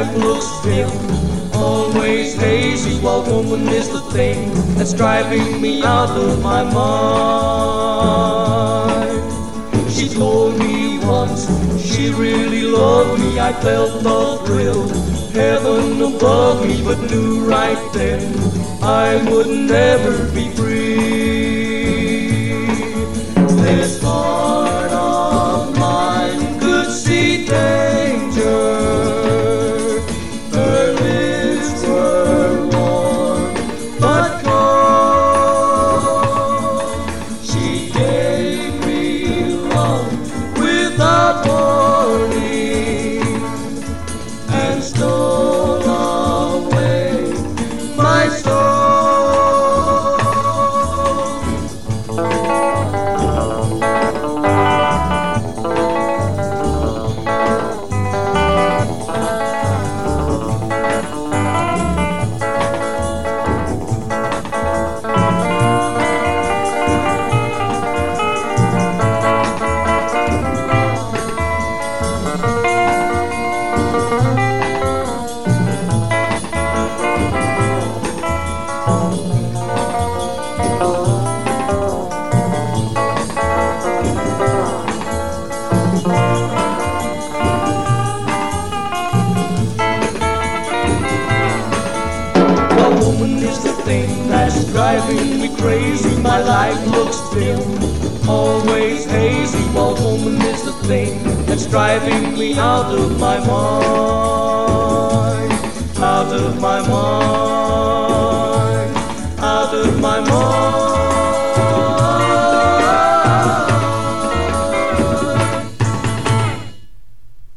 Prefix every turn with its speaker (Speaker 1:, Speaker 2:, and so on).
Speaker 1: life looks dim, always hazy, while woman is the thing that's driving me out of my mind. She told me once she really loved me, I felt the thrill, heaven above me, but knew right then I would never be free. This heart of mine could see danger, her lips were warm but cold. She gave me love without warning and stole away my soul. Woman is the thing that's driving me crazy. My life looks dim, always hazy, while woman is the thing that's driving me out of my mind, out of my mind.